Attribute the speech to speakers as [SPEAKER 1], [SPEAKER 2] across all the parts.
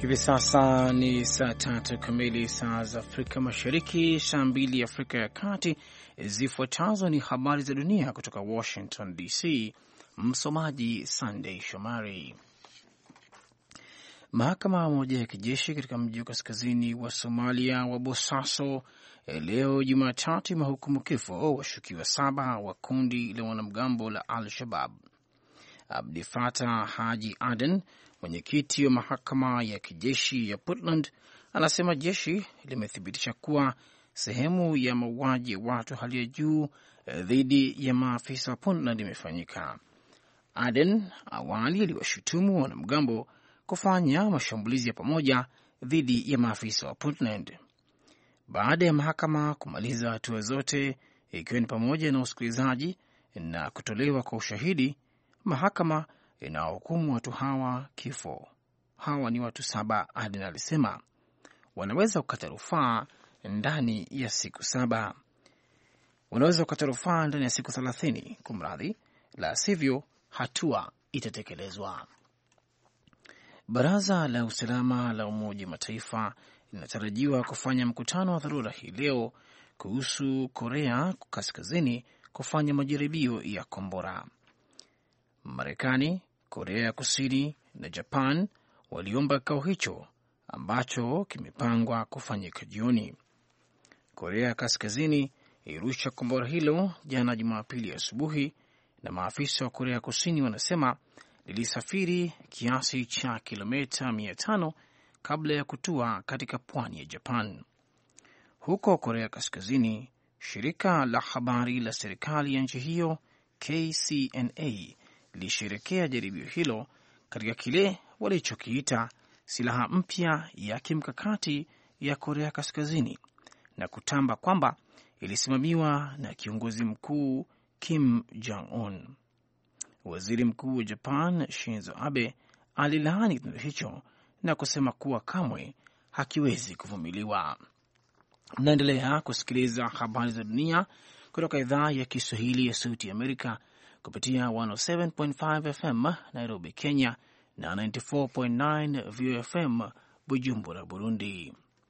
[SPEAKER 1] Hivi sasa ni saa tatu kamili saa za Afrika Mashariki, saa mbili Afrika ya Kati. Zifuatazo ni habari za dunia kutoka Washington DC. Msomaji Sunday Shomari. Mahakama moja ya kijeshi katika mji wa kaskazini wa Somalia wa Bosaso leo Jumatatu imehukumu kifo washukiwa 7 wa kundi la wanamgambo la Al-Shabab. Abdi Fatah Haji Aden, mwenyekiti wa mahakama ya kijeshi ya Puntland, anasema jeshi limethibitisha kuwa sehemu ya mauaji ya watu hali ya juu dhidi ya maafisa wa Puntland imefanyika. Aden awali aliwashutumu wanamgambo kufanya mashambulizi ya pamoja dhidi ya maafisa wa Puntland. Baada ya mahakama kumaliza hatua zote, ikiwa ni pamoja na usikilizaji na kutolewa kwa ushahidi, mahakama inawahukumu watu hawa kifo. Hawa ni watu 7, Aden alisema. Wanaweza kukata rufaa ndani ya siku 7. Wanaweza kukata rufaa ndani ya siku 30, kumradhi, la sivyo hatua itatekelezwa. Baraza la usalama la Umoja wa Mataifa linatarajiwa kufanya mkutano wa dharura hii leo kuhusu Korea Kaskazini kufanya majaribio ya kombora. Marekani, Korea ya Kusini na Japan waliomba kikao hicho ambacho kimepangwa kufanyika jioni. Korea ya Kaskazini ilirusha kombora hilo jana Jumapili asubuhi, na maafisa wa Korea Kusini wanasema lilisafiri kiasi cha kilomita 500 kabla ya kutua katika pwani ya Japan. Huko Korea Kaskazini, shirika la habari la serikali ya nchi hiyo KCNA lilisherekea jaribio hilo katika kile walichokiita silaha mpya ya kimkakati ya Korea Kaskazini na kutamba kwamba ilisimamiwa na kiongozi mkuu Kim Jong-un. Waziri Mkuu wa Japan Shinzo Abe alilaani kitendo hicho na kusema kuwa kamwe hakiwezi kuvumiliwa. Mnaendelea kusikiliza habari za dunia kutoka idhaa ya Kiswahili ya Sauti ya Amerika kupitia 107.5 FM Nairobi, Kenya na 94.9 VFM Bujumbura, Burundi.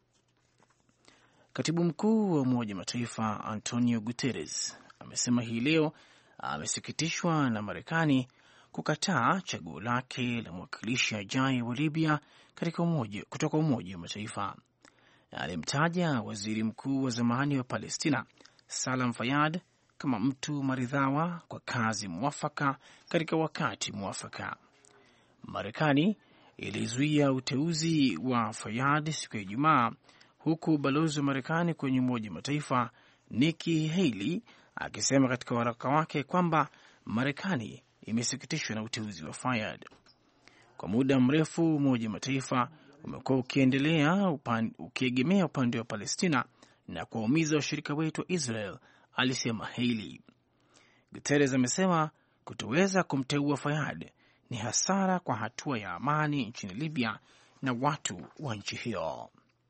[SPEAKER 1] Katibu mkuu wa Umoja wa Mataifa Antonio Guterres amesema hii leo amesikitishwa na Marekani kukataa chaguo lake la mwakilishi ajaye wa Libya kutoka Umoja wa Mataifa. Alimtaja waziri mkuu wa zamani wa Palestina Salam Fayyad kama mtu maridhawa kwa kazi mwafaka katika wakati mwafaka. Marekani ilizuia uteuzi wa Fayyad siku ya Ijumaa, huku balozi wa Marekani kwenye Umoja wa Mataifa Nikki Haley akisema katika waraka wake kwamba Marekani imesikitishwa na uteuzi wa Fayyad. Kwa muda mrefu Umoja wa Mataifa umekuwa ukiegemea upande wa Palestina na kuwaumiza washirika wetu wa Israel, alisema Haley. Guterres amesema kutoweza kumteua Fayyad ni hasara kwa hatua ya amani nchini Libya na watu wa nchi hiyo.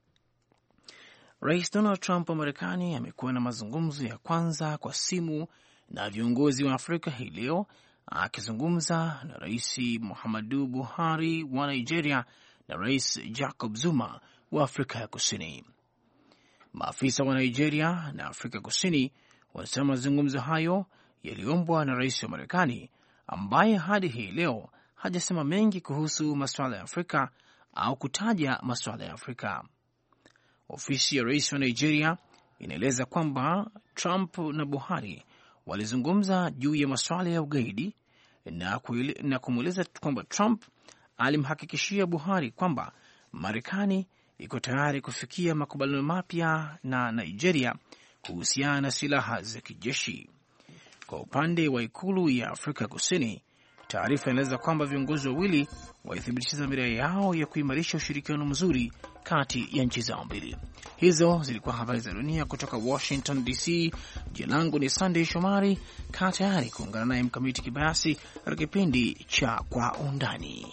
[SPEAKER 1] Rais Donald Trump wa Marekani amekuwa na mazungumzo ya kwanza kwa simu na viongozi wa Afrika hii leo, akizungumza na Rais Muhammadu Buhari wa Nigeria na Rais Jacob Zuma wa Afrika ya Kusini. Maafisa wa Nigeria na Afrika Kusini wanasema mazungumzo hayo yaliombwa na rais wa Marekani, ambaye hadi hii leo hajasema mengi kuhusu masuala ya Afrika au kutaja masuala ya Afrika. Ofisi ya rais wa Nigeria inaeleza kwamba Trump na Buhari walizungumza juu ya masuala ya ugaidi na kumweleza kwamba Trump alimhakikishia Buhari kwamba Marekani iko tayari kufikia makubaliano mapya na Nigeria kuhusiana na silaha za kijeshi. Kwa upande wa ikulu ya Afrika Kusini, taarifa inaeleza kwamba viongozi wawili walithibitisha dhamira yao ya kuimarisha ushirikiano mzuri kati ya nchi zao mbili. Hizo zilikuwa habari za dunia kutoka Washington DC. Jina langu ni Sunday Shomari. Kaa tayari kuungana naye Mkamiti Kibayasi katika kipindi cha Kwa Undani.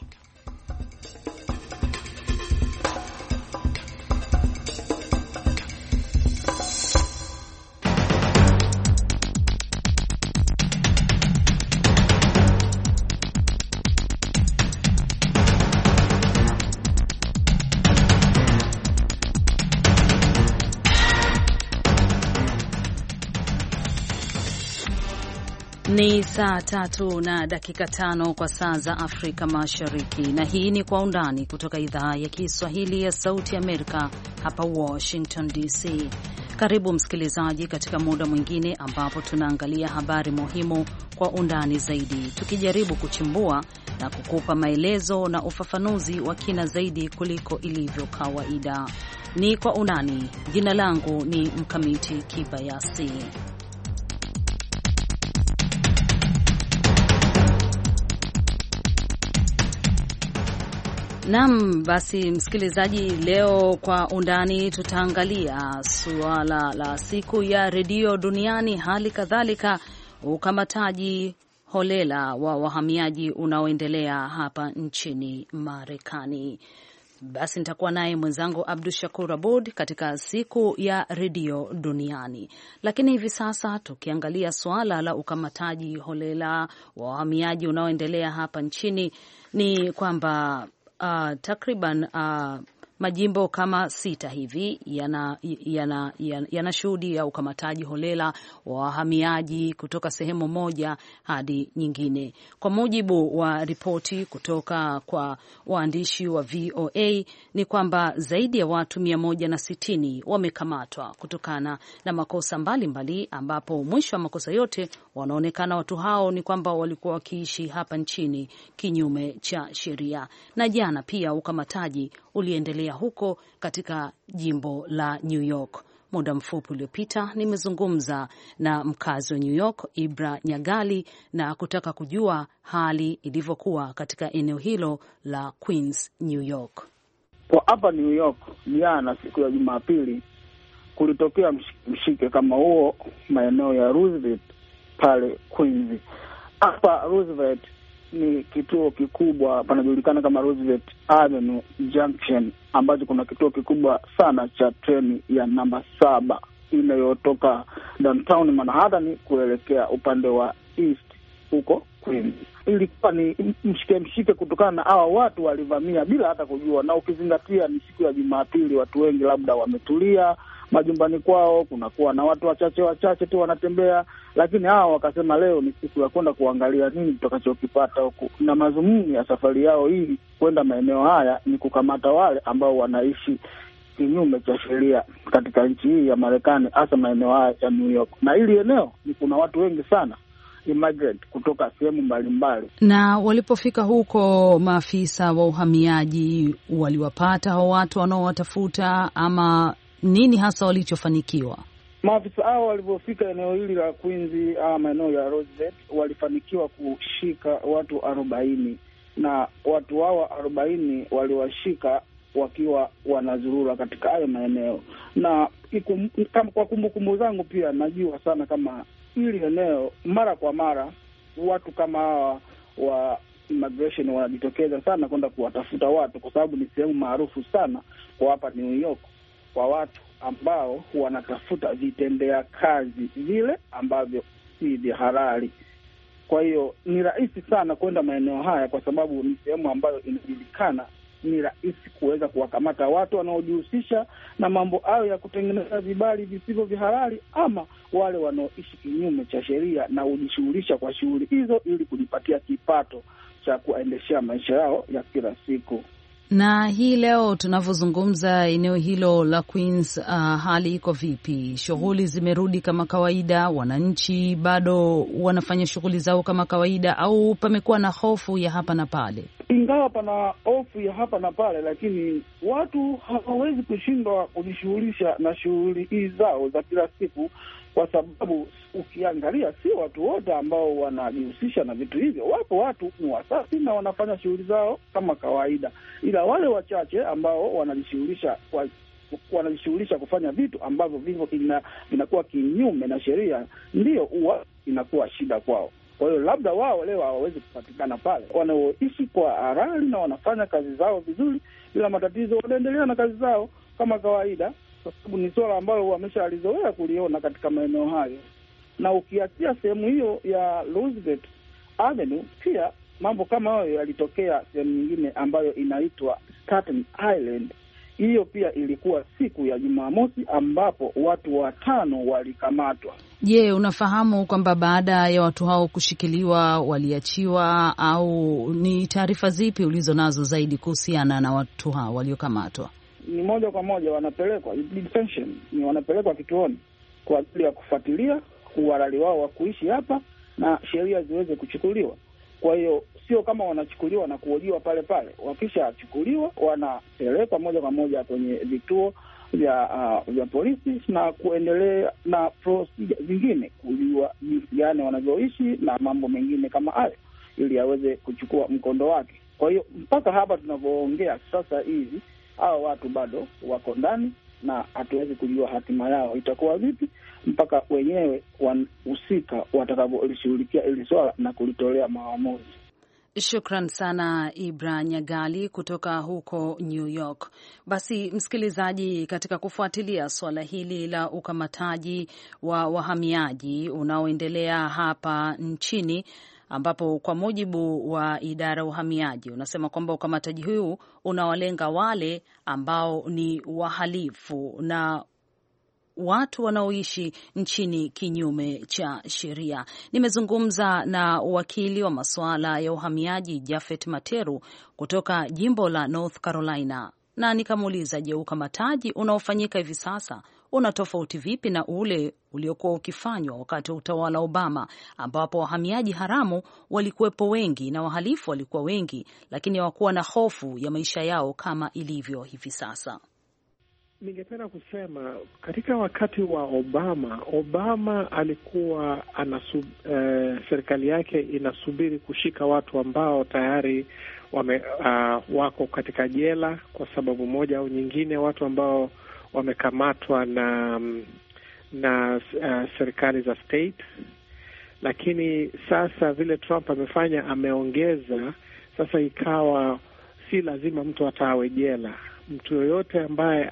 [SPEAKER 2] Ni saa 3:05 kwa saa za Afrika Mashariki, na hii ni Kwa Undani kutoka idhaa ya Kiswahili ya Sauti Amerika hapa Washington DC. Karibu msikilizaji katika muda mwingine ambapo tunaangalia habari muhimu kwa undani zaidi, tukijaribu kuchimbua na kukupa maelezo na ufafanuzi wa kina zaidi kuliko ilivyo kawaida. Ni Kwa Undani. Jina langu ni Mkamiti Kibayasi. Naam, basi msikilizaji, leo Kwa Undani tutaangalia suala la siku ya redio duniani, hali kadhalika ukamataji holela wa wahamiaji unaoendelea hapa nchini Marekani. Basi nitakuwa naye mwenzangu Abdu Shakur Abud katika siku ya redio duniani. Lakini hivi sasa tukiangalia suala la ukamataji holela wa wahamiaji unaoendelea hapa nchini, ni kwamba takriban majimbo kama 6 hivi yana shuhudi ya ukamataji holela wa wahamiaji kutoka sehemu moja hadi nyingine. Kwa mujibu wa ripoti kutoka kwa waandishi wa VOA ni kwamba zaidi ya watu 160 wamekamatwa kutokana na makosa mbalimbali, ambapo mwisho wa makosa yote wanaonekana watu hao ni kwamba walikuwa wakiishi hapa nchini kinyume cha sheria. Na jana pia ukamataji uliendelea huko katika jimbo la New York. Muda mfupi uliopita nimezungumza na mkazi wa New York, Ibra Nyagali, na kutaka kujua hali ilivyokuwa katika eneo hilo la Queens, New York.
[SPEAKER 3] Kwa hapa New York jana siku ya Jumapili kulitokea mshike kama huo maeneo ya Roosevelt pale Queens. Hapa Roosevelt ni kituo kikubwa, panajulikana kama Roosevelt Avenue Junction, ambacho kuna kituo kikubwa sana cha treni ya namba 7 inayotoka downtown Manhattan kuelekea upande wa east huko Queens. Ilikuwa ni mshike kutokana na hawa watu walivamia bila hata kujua, na ukizingatia ni siku ya Jumapili, watu wengi labda wametulia majumbani kwao, kunakuwa na watu wachache tu wanatembea, lakini hao wakasema leo ni siku ya kwenda kuangalia nini tutakachokipata huku, na mazumuni ya safari yao hii kwenda maeneo haya ni kukamata wale ambao wanaishi kinyume cha sheria katika nchi hii ya Marekani, hasa maeneo haya ya New York. Na hili eneo ni kuna watu wengi sana immigrant kutoka sehemu mbalimbali.
[SPEAKER 2] Na walipofika huko, maafisa wa uhamiaji waliwapata hao watu wanaowatafuta, ama nini hasa walichofanikiwa?
[SPEAKER 3] Maafisa hao walipofika eneo hili la Queens, maeneo ya Roosevelt, walifanikiwa kushika watu 40, na watu hao 40 waliwashika wakiwa wanazurura katika hayo maeneo. Na kwa kumbukumbu zangu pia najua sana kama hili eneo mara kwa mara watu kama hawa wa immigration wanajitokeza sana kwenda kuwatafuta watu, kwa sababu ni sehemu maarufu sana kwa hapa New York kwa watu ambao wanatafuta vitendea kazi vile ambavyo si vya halali. Kwa hiyo ni rahisi sana kwenda maeneo haya, kwa sababu ni sehemu ambayo inajulikana, ni rahisi kuweza kuwakamata watu wanaojihusisha na mambo hayo ya kutengeneza vibali visivyo vya halali, ama wale wanaoishi kinyume cha sheria na kujishughulisha kwa shughuli hizo ili kujipatia kipato cha kuendeshea maisha yao ya kila siku.
[SPEAKER 2] Na hii leo tunavyozungumza, eneo hilo la Queens, hali iko vipi? Shughuli zimerudi kama kawaida? Wananchi bado wanafanya shughuli zao kama kawaida, au pamekuwa na hofu ya hapa na pale?
[SPEAKER 3] Ingawa pana hofu ya hapa na pale, lakini watu hawawezi kushindwa kujishughulisha na shughuli hizi zao za kila siku, kwa sababu ukiangalia si watu wote ambao wanajihusisha na vitu hivyo. Wapo watu ni wasafi na wanafanya shughuli zao kama kawaida, ila wale wachache ambao wanajishughulisha kufanya vitu ambavyo vivyo vinakuwa kinyume na sheria, ndio huwa inakuwa shida kwao. Kwa hiyo labda wao leo hawawezi kupatikana pale. Wanaoishi kwa halali na wanafanya kazi zao vizuri bila matatizo, wanaendelea na kazi zao kama kawaida, kwa sababu ni swala ambalo wameshalizoea kuliona katika maeneo hayo. Na ukiachia sehemu hiyo ya Roosevelt Avenue, pia mambo kama hayo yalitokea sehemu nyingine ambayo inaitwa Staten Island. hiyo pia ilikuwa siku ya Jumamosi ambapo watu 5 walikamatwa.
[SPEAKER 2] Je, unafahamu kwamba baada ya watu hao kushikiliwa waliachiwa, au ni taarifa zipi ulizo nazo zaidi kuhusiana na watu hao waliokamatwa?
[SPEAKER 3] Ni moja kwa moja wanapelekwa detention, ni wanapelekwa kituoni kwa ajili ya kufuatilia uhalali wao wa kuishi hapa na sheria ziweze kuchukuliwa. Kwa hiyo sio kama wanachukuliwa na kuhojiwa pale pale. Wakishachukuliwa wanapelekwa moja kwa moja kwenye vituo vya polisi na kuendelea na procedure zingine, kujua jinsi gani wanavyoishi na mambo mengine kama hayo, ili aweze kuchukua mkondo wake. Kwa hiyo mpaka hapa tunavyoongea sasa hivi, hao watu bado wako ndani na hatuwezi kujua hatima yao itakuwa vipi mpaka wenyewe wahusika watakapolishughulikia ili swala na kulitolea maamuzi.
[SPEAKER 2] Shukran sana Ibra Nyagali kutoka huko New York. Basi msikilizaji, katika kufuatilia suala hili la ukamataji wa wahamiaji unaoendelea hapa nchini, ambapo kwa mujibu wa idara ya uhamiaji unasema kwamba ukamataji huu unawalenga wale ambao ni wahalifu na watu wanaoishi nchini kinyume cha sheria. Nimezungumza na wakili wa masuala ya uhamiaji Jafet Materu kutoka jimbo la North Carolina, na nikamuuliza, je, ukamataji unaofanyika hivi sasa una tofauti vipi na ule uliokuwa ukifanywa wakati wa utawala wa Obama, ambapo wahamiaji haramu walikuwepo wengi na wahalifu walikuwa wengi, lakini hawakuwa na hofu ya maisha yao kama ilivyo hivi sasa?
[SPEAKER 4] Ningependa kusema katika wakati wa Obama alikuwa serikali yake inasubiri kushika watu ambao tayari wako katika jela kwa sababu moja au nyingine, watu ambao wamekamatwa na serikali za state. Lakini sasa vile Trump amefanya, ameongeza sasa, ikawa si lazima mtu atawe jela. Mtu yoyote ambaye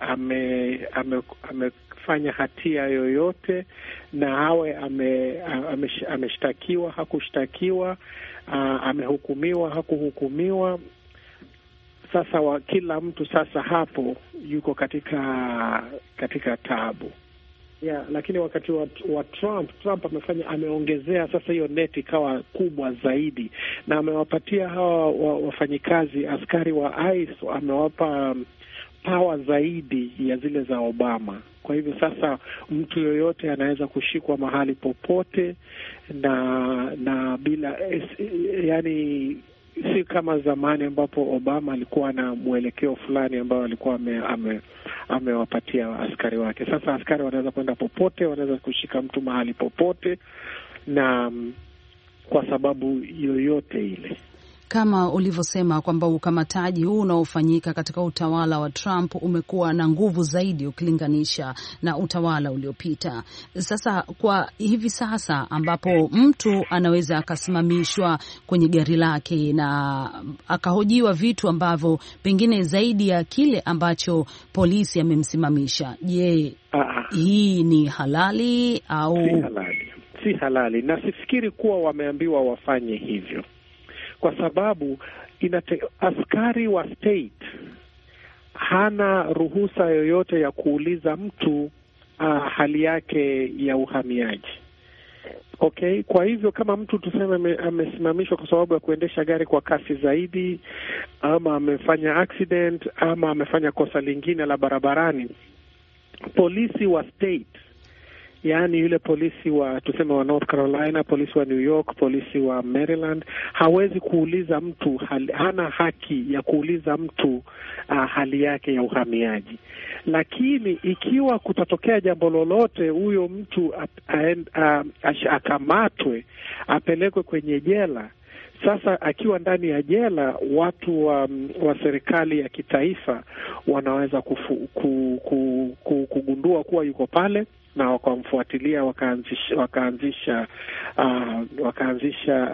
[SPEAKER 4] amefanya hatia yoyote na awe ameshtakiwa, hakushtakiwa, amehukumiwa, hakuhukumiwa, sasa kila mtu sasa hapo yuko katika taabu. Lakini wakati wa Trump ameongezea sasa hiyo neti ikawa kubwa zaidi, na amewapatia hawa wafanyikazi, askari wa ICE, amewapa power zaidi ya zile za Obama. Kwa hivyo sasa mtu yoyote anaweza kushikwa mahali popote na bila, yani si kama zamani ambapo Obama alikuwa na mwelekeo fulani ambao alikuwa amewapatia askari wake. Sasa askari wanaweza kwenda popote, wanaweza kushika mtu mahali popote, na kwa sababu yoyote ile.
[SPEAKER 2] Kama ulivyosema kwamba ukamataji huu unaofanyika katika utawala wa Trump umekuwa na nguvu zaidi ukilinganisha na utawala uliopita. Sasa kwa hivi sasa ambapo mtu anaweza akasimamishwa kwenye gari lake na akahojiwa vitu ambavyo pengine zaidi ya kile ambacho polisi amemsimamisha, je, hii ni halali au
[SPEAKER 4] si halali? Na sifikiri kuwa wameambiwa wafanye hivyo, kwa sababu askari wa state hana ruhusa yoyote ya kuuliza mtu hali yake ya uhamiaji. Okay, kwa hivyo kama mtu tuseme amesimamishwa kwa sababu ya kuendesha gari kwa kasi zaidi, ama amefanya accident, ama amefanya kosa lingine la barabarani, polisi wa state, yaani yule polisi wa tuseme wa North Carolina, polisi wa New York, polisi wa Maryland, hawezi kuuliza mtu hana haki ya kuuliza mtu hali yake ya uhamiaji. Lakini ikiwa kutatokea jambo lolote, huyo mtu akamatwe, apelekwe kwenye jela. Sasa akiwa ndani ya jela, watu wa serikali ya kitaifa wanaweza kugundua kuwa yuko pale na wakamfuatilia, wakaanzisha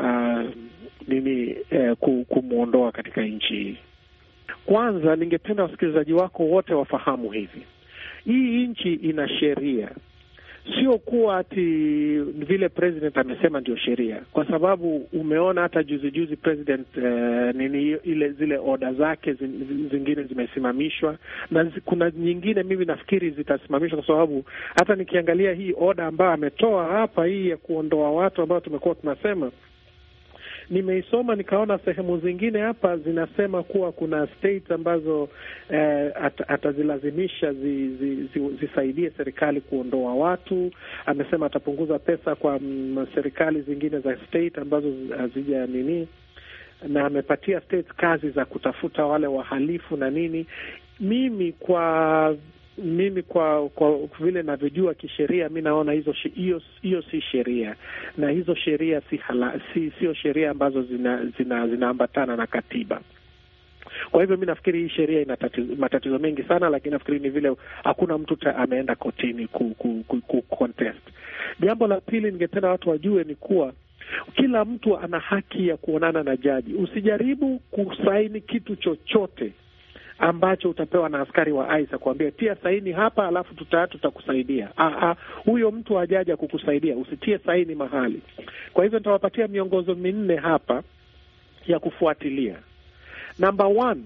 [SPEAKER 4] kumuondoa katika nchi hii. Kwanza ningependa wasikilizaji wako wote wafahamu hivi: hii nchi ina sheria. sio kuwa ati vile president amesema ndio sheria, kwa sababu umeona hata juzi president zile order zake zingine zimesimamishwa, na kuna nyingine mimi nafikiri zitasimamishwa, kwa sababu hata nikiangalia hii order ambayo ametoa hapa, hii ya kuondoa watu ambao tumekuwa tunasema, nimeisoma nikaona sehemu zingine hapa zinasema kuwa kuna states ambazo atazilazimisha zisaidie serikali kuondoa watu. Amesema atapunguza pesa kwa serikali zingine za state ambazo hazija na amepatia states kazi za kutafuta wale wahalifu na nini. Mimi kwa vile navyojua kisheria, mimi naona hiyo si sheria, na hizo sheria sio sheria ambazo zinaambatana na katiba. Kwa hivyo mimi nafikiri hii sheria ina matatizo mengi sana, lakini nafikiri ni vile hakuna mtu ameenda kotini ku contest. Jambo la pili ningependa watu wajue ni kuwa kila mtu ana haki ya kuonana na jaji. Usijaribu kusaini kitu chochote ambacho utapewa na askari wa ICE kuambia tia saini hapa alafu tutakusaidia. Huyo mtu hajaja kukusaidia, usitie saini mahali. Kwa hivyo nitawapatia miongozo 4 hapa ya kufuatilia. Number 1,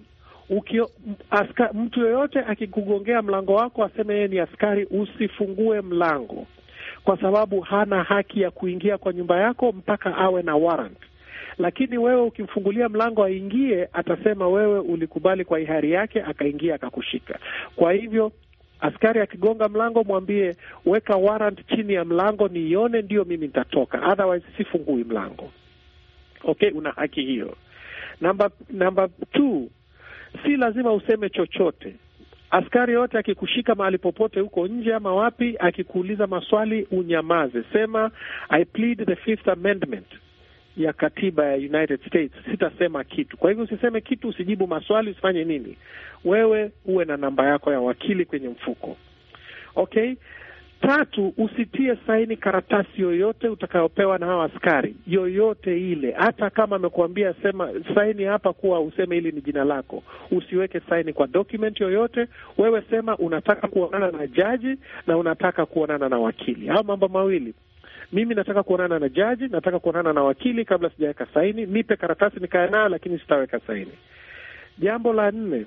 [SPEAKER 4] mtu yoyote akikugongea mlango wako aseme yeye ni askari, usifungue mlango, kwa sababu hana haki ya kuingia kwa nyumba yako mpaka awe na warrant. Lakini wewe ukimfungulia mlango aingie, atasema wewe ulikubali kwa hiari yake, akaingia akakushika. Kwa hivyo askari akigonga mlango, mwambie weka warrant chini ya mlango nione, ndio mimi nitatoka, otherwise sifungui mlango. Okay, una haki hiyo. Number 2, si lazima useme chochote. Askari yote akikushika mahali popote huko nje ama wapi, akikuuliza maswali, unyamaze. Sema I plead the 5th Amendment ya katiba ya United States, sitasema kitu. Kwa hivyo usiseme kitu, usijibu maswali, usifanye nini. Wewe uwe na namba yako ya wakili kwenye mfuko. Okay? 3, usitie saini karatasi yoyote utakayopewa na hao askari, yoyote ile. Hata kama amekuambia sema saini hapa kuwa useme hili ni jina lako, usiweke saini kwa document yoyote. Wewe sema unataka kuonana na jaji na unataka kuonana na wakili. Hao mambo mawili. Mimi nataka kuonana na jaji, nataka kuonana na wakili kabla sijaweka saini. Nipe karatasi nikae nayo, lakini sitaweka saini. Jambo la 4,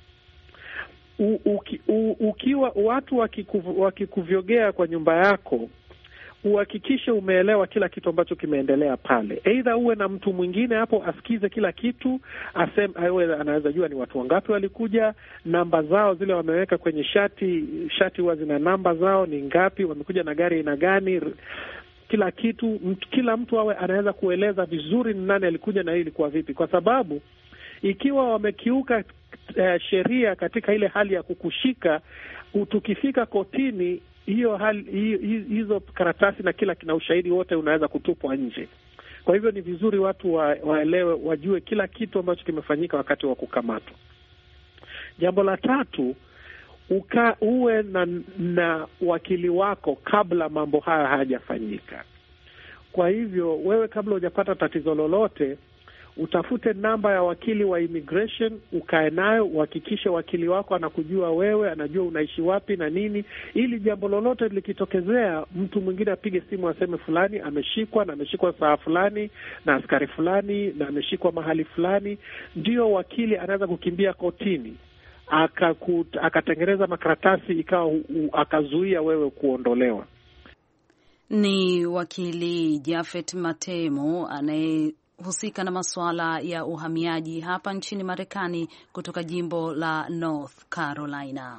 [SPEAKER 4] ukiwa watu wakikuvyogea kwa nyumba yako, uhakikishe umeelewa kila kitu ambacho kimeendelea pale. Either uwe na mtu mwingine hapo asikize kila kitu, anaweza jua ni watu wangapi walikuja, namba zao zile wameweka kwenye shati huwa zina namba zao, ni ngapi, wamekuja na gari aina gani, kila kitu. Kila mtu awe anaweza kueleza vizuri ni nani alikuja na hii ilikuwa vipi, kwa sababu ikiwa wamekiuka sheria katika ile hali ya kukushika, tukifika kotini, hizo karatasi na kina ushahidi wote unaweza kutupwa nje. Kwa hivyo ni vizuri watu waelewe, wajue kila kitu ambacho kimefanyika wakati wa kukamatwa. Jambo la 3, uwe na wakili wako kabla mambo haya hayajafanyika. Kwa hivyo wewe kabla hujapata tatizo lolote, utafute namba ya wakili wa immigration, ukae nayo, uhakikishe wakili wako anakujua wewe, anajua unaishi wapi na nini, ili jambo lolote likitokezea, mtu mwingine apige simu aseme fulani ameshikwa, na ameshikwa saa fulani na askari fulani, na ameshikwa mahali fulani, ndio wakili anaweza kukimbia kotini akatengeneza makaratasi ikawa akazuia wewe kuondolewa.
[SPEAKER 2] Ni wakili Japhet Matemo anayehusika na masuala ya uhamiaji hapa nchini Marekani kutoka jimbo la North Carolina.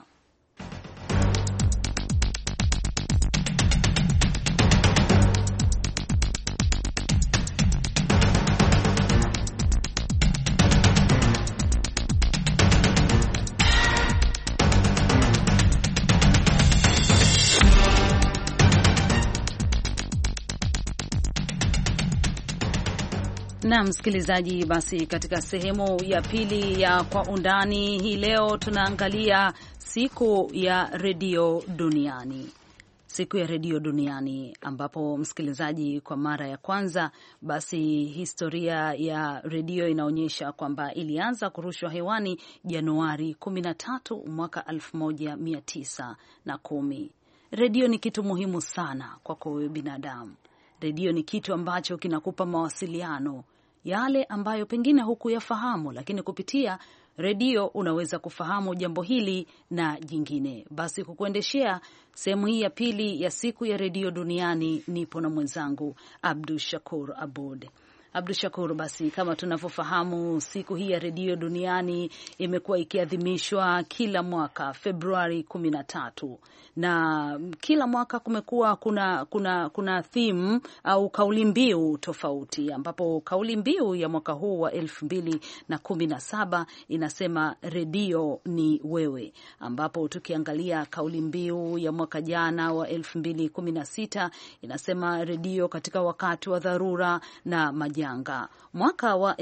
[SPEAKER 2] Na msikilizaji, basi katika sehemu ya pili ya Kwa Undani hii leo tunaangalia siku ya redio duniani. Siku ya redio duniani ambapo, msikilizaji, kwa mara ya kwanza basi historia ya redio inaonyesha kwamba ilianza kurushwa hewani Januari 13 mwaka 1910. redio ni kitu muhimu sana kwako wewe binadamu. Redio ni kitu ambacho kinakupa mawasiliano yale ambayo pengine hukuyafahamu, lakini kupitia redio unaweza kufahamu jambo hili na jingine. Basi kukuendeshea sehemu hii ya pili ya siku ya redio duniani nipo na mwenzangu Abdu Shakur Abud. Abdu Shakur, basi kama tunavyofahamu, siku hii ya redio duniani imekuwa ikiadhimishwa kila mwaka Februari 13, na kila mwaka kumekuwa kuna theme au kauli mbiu tofauti, ambapo kauli mbiu ya mwaka huu wa 2017 inasema redio ni wewe, ambapo tukiangalia kauli mbiu ya mwaka jana wa 2016 inasema redio katika wakati wa dharura na majanga. Mwaka wa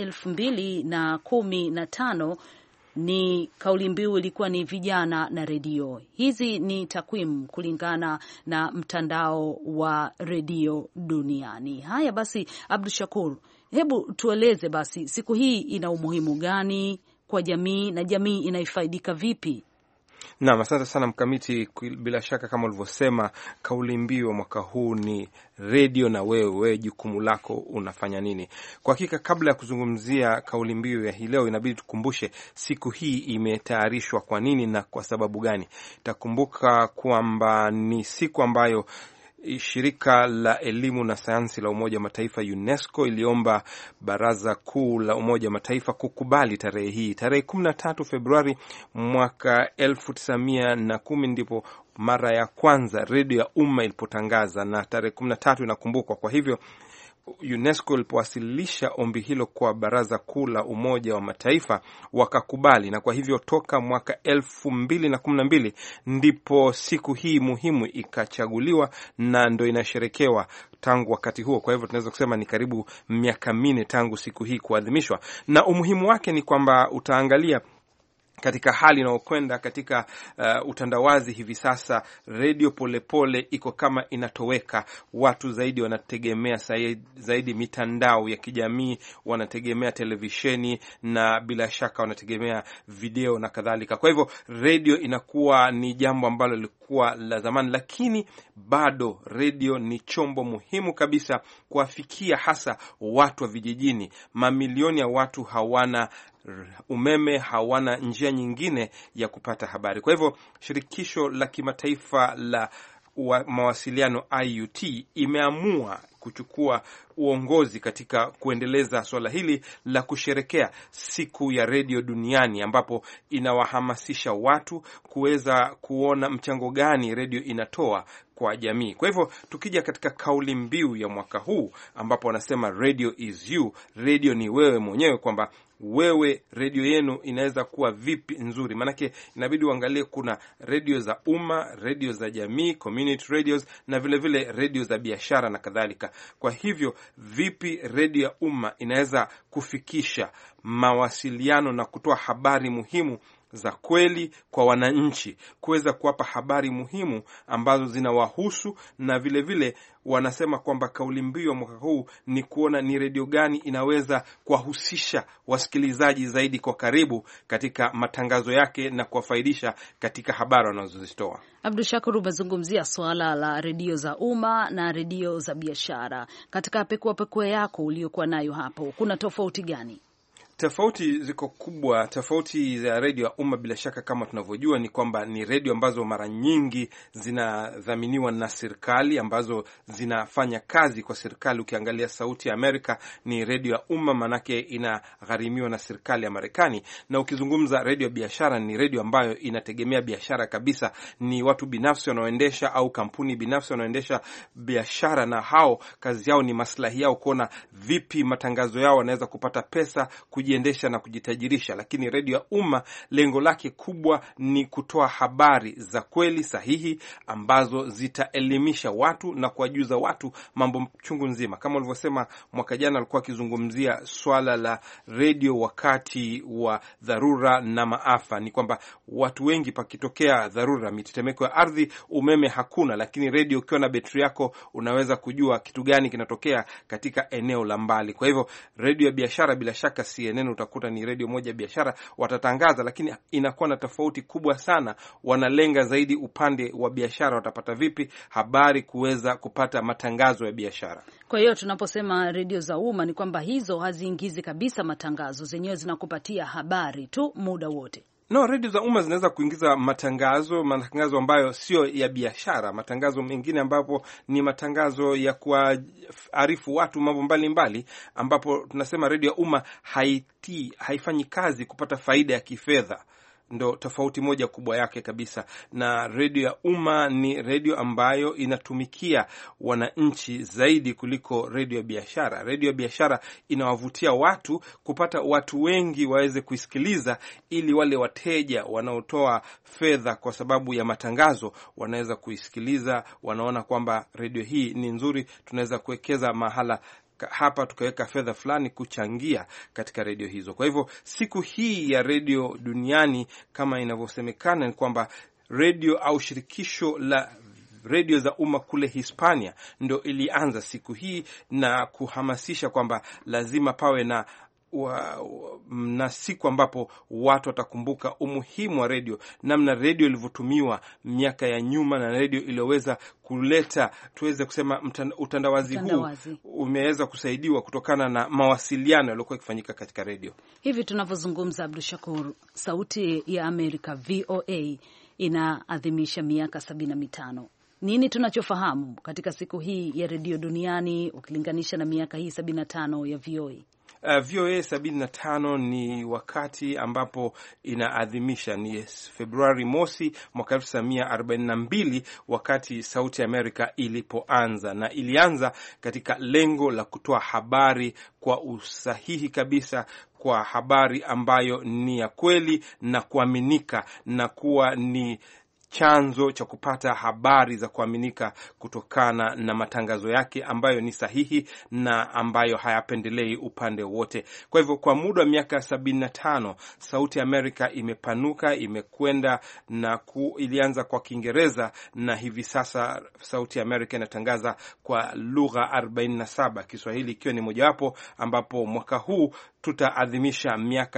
[SPEAKER 2] 2015 ni kauli mbiu ilikuwa ni vijana na redio. Hizi ni takwimu kulingana na mtandao wa redio duniani. Haya basi, Abdu Shakur, hebu tueleze basi siku hii ina umuhimu gani kwa jamii na jamii inaifaidika vipi?
[SPEAKER 5] Naam, asante sana Mkamiti. Bila shaka kama ulivyosema, kauli mbiu wa mwaka huu ni redio na wewe, jukumu lako unafanya nini? Kwa hakika, kabla ya kuzungumzia kauli mbiu ya hii leo, inabidi tukumbushe siku hii imetayarishwa kwa nini na kwa sababu gani. Takumbuka kwamba ni siku ambayo shirika la elimu na sayansi la Umoja wa Mataifa UNESCO iliomba Baraza Kuu la Umoja wa Mataifa kukubali tarehe hii. Tarehe 13 Februari mwaka 1910 ndipo mara ya kwanza redio ya umma ilipotangaza, na tarehe 13 inakumbukwa. Kwa hivyo UNESCO ilipowasilisha ombi hilo kwa Baraza Kuu la Umoja wa Mataifa wakakubali, na kwa hivyo toka mwaka 2012 ndipo siku hii muhimu ikachaguliwa na ndo inasherekewa tangu wakati huo. Kwa hivyo tunaweza kusema ni karibu miaka 4 tangu siku hii kuadhimishwa, na umuhimu wake ni kwamba utaangalia katika hali inayokwenda katika utandawazi hivi sasa, redio polepole iko kama inatoweka. Watu zaidi wanategemea zaidi mitandao ya kijamii, wanategemea televisheni, na bila shaka wanategemea video na kadhalika. Kwa hivyo redio inakuwa ni jambo ambalo lilikuwa la zamani, lakini bado redio ni chombo muhimu kabisa kuwafikia hasa watu wa vijijini. Mamilioni ya watu hawana umeme, hawana njia nyingine ya kupata habari. Kwa hivyo shirikisho la kimataifa la mawasiliano IUT imeamua kuchukua uongozi katika kuendeleza swala hili la kusherekea siku ya redio duniani, ambapo inawahamasisha watu kuweza kuona mchango gani redio inatoa kwa jamii. Kwa hivyo tukija katika kauli mbiu ya mwaka huu, ambapo wanasema radio is you, redio ni wewe mwenyewe, kwamba wewe redio yenu inaweza kuwa vipi nzuri. Manake inabidi uangalie kuna redio za umma, redio za jamii, community radios, na vile vile redio za biashara na kadhalika. Kwa hivyo vipi redio ya umma inaweza kufikisha mawasiliano na kutoa habari muhimu za kweli kwa wananchi, kuweza kuwapa habari muhimu ambazo zinawahusu, na vile vile wanasema kwamba kauli mbiu ya mwaka huu ni kuona ni redio gani inaweza kuwahusisha wasikilizaji zaidi kwa karibu katika matangazo yake na kuwafaidisha katika habari wanazozitoa.
[SPEAKER 2] Abdu Shakur, umezungumzia swala la redio za umma na redio za biashara. Katika pekua yako uliokuwa nayo hapo, kuna tofauti gani?
[SPEAKER 5] Tofauti ziko kubwa. Tofauti za redio ya umma bila shaka kama tunavyojua ni kwamba ni redio ambazo mara nyingi zinadhaminiwa na serikali, ambazo zinafanya kazi kwa serikali. Ukiangalia Sauti ya Amerika ni redio ya umma, manake inagharimiwa na serikali ya Marekani. Na ukizungumza redio ya biashara ni redio ambayo inategemea biashara kabisa, ni watu binafsi wanaoendesha au kampuni binafsi wanaoendesha biashara, na hao kazi yao ni maslahi yao, kuona vipi matangazo yao wanaweza kupata pesa kujiendesha na kujitajirisha. Lakini redio ya umma lengo lake kubwa ni kutoa habari za kweli sahihi ambazo zitaelimisha watu na kuwajuza watu mambo chungu nzima. Kama ulivyosema, mwaka jana alikuwa akizungumzia swala la redio wakati wa dharura na maafa. Ni kwamba watu wengi pakitokea dharura, mitetemeko ya ardhi, umeme hakuna, lakini redio ukiwa na betri yako unaweza kujua kitu gani kinatokea katika eneo la mbali. Kwa hivyo redio ya biashara bila shaka CNN CNN utakuta ni redio moja biashara, watatangaza, lakini inakuwa na tofauti kubwa sana. Wanalenga zaidi upande wa biashara, watapata vipi habari kuweza kupata matangazo ya biashara.
[SPEAKER 2] Kwa hiyo tunaposema redio za umma ni kwamba hizo haziingizi kabisa matangazo, zenyewe zinakupatia habari tu muda wote.
[SPEAKER 5] No, redio za umma zinaweza kuingiza matangazo ambayo sio ya biashara, matangazo mengine ambapo ni matangazo ya kuarifu watu mambo mbalimbali, ambapo tunasema redio ya umma haifanyi kazi kupata faida ya kifedha. Ndo tofauti moja kubwa yake kabisa. Na redio ya umma ni redio ambayo inatumikia wananchi zaidi kuliko redio ya biashara. Redio ya biashara inawavutia watu, kupata watu wengi waweze kuisikiliza, ili wale wateja wanaotoa fedha kwa sababu ya matangazo wanaweza kuisikiliza, wanaona kwamba redio hii ni nzuri, tunaweza kuwekeza mahala hapa tukaweka fedha fulani kuchangia katika redio hizo. Kwa hivyo siku hii ya redio duniani, kama inavyosemekana, ni kwamba redio au shirikisho la redio za umma kule Hispania ndio ilianza siku hii na kuhamasisha kwamba lazima pawe na siku ambapo watu watakumbuka umuhimu wa redio, namna redio ilivyotumiwa miaka ya nyuma, na redio iliyoweza kuleta, tuweze kusema, utandawazi huu umeweza kusaidiwa kutokana na mawasiliano yaliyokuwa yakifanyika katika redio.
[SPEAKER 2] Hivi tunavyozungumza, Abdul Shakur, Sauti ya Amerika VOA inaadhimisha miaka 75. Nini tunachofahamu katika siku hii ya redio duniani ukilinganisha na miaka hii 75 ya VOA?
[SPEAKER 5] VOA 75 ni wakati ambapo inaadhimisha, ni Februari mosi mwaka 1942 wakati Sauti ya Amerika ilipoanza, na ilianza katika lengo la kutoa habari kwa usahihi kabisa, kwa habari ambayo ni ya kweli na kuaminika, na kuwa ni chanzo cha kupata habari za kuaminika kutokana na matangazo yake ambayo ni sahihi na ambayo hayapendelei upande wote. Kwa hivyo kwa muda wa miaka 75 Sauti ya Amerika imepanuka, imekwenda na ilianza kwa Kiingereza, na hivi sasa Sauti ya Amerika inatangaza kwa lugha 47, Kiswahili ikiwa ni mojawapo, ambapo mwaka huu tutaadhimisha miaka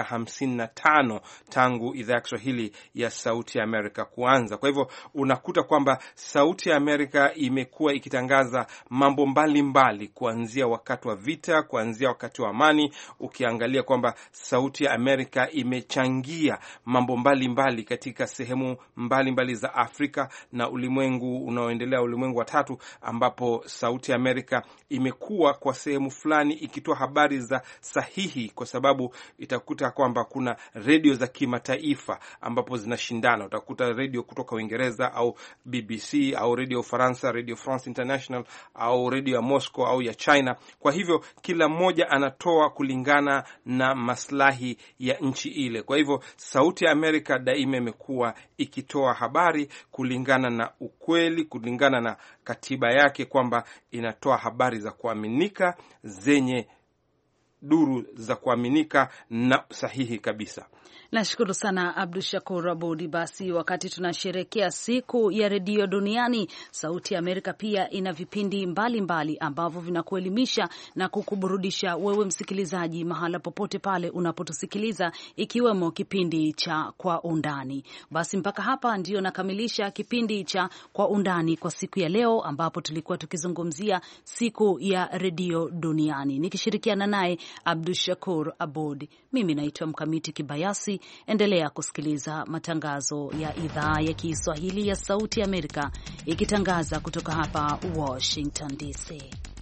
[SPEAKER 5] 55 tangu idhaa ya Kiswahili ya Sauti ya Amerika kuanza. Kwa hivyo unakuta kwamba Sauti ya Amerika imekuwa ikitangaza mambo mbalimbali, kuanzia wakati wa vita, kuanzia wakati wa amani. Ukiangalia kwamba Sauti ya Amerika imechangia mambo mbalimbali katika sehemu mbalimbali za Afrika na ulimwengu unaoendelea, ulimwengu wa tatu, ambapo Sauti ya Amerika imekuwa kwa sehemu fulani ikitoa habari za sahihi, kwa sababu itakuta kwamba kuna redio za kimataifa ambapo zinashindana. Utakuta redio kutoka Uingereza au BBC au redio Ufaransa, Radio France International, au redio ya Moscow au ya China. Kwa hivyo kila mmoja anatoa kulingana na maslahi ya nchi ile. Kwa hivyo Sauti ya Amerika daima imekuwa ikitoa habari kulingana na ukweli, kulingana na katiba yake, kwamba inatoa habari za kuaminika, zenye duru za kuaminika na sahihi kabisa.
[SPEAKER 2] Nashukuru sana Abdul Shakur Abudi. Basi wakati tunasherehekea siku ya redio duniani, Sauti ya Amerika pia ina vipindi mbalimbali ambavyo vinakuelimisha na kukuburudisha wewe msikilizaji mahala popote pale unapotusikiliza, ikiwemo kipindi cha Kwa Undani. Basi mpaka hapa ndio nakamilisha kipindi cha Kwa Undani kwa siku ya leo, ambapo tulikuwa tukizungumzia siku ya redio duniani, nikishirikiana naye Abdul Shakur Abudi. Mimi naitwa Mkamiti Kibayasi. Endelea kusikiliza matangazo ya idhaa ya Kiswahili ya Sauti ya Amerika ikitangaza kutoka hapa Washington DC.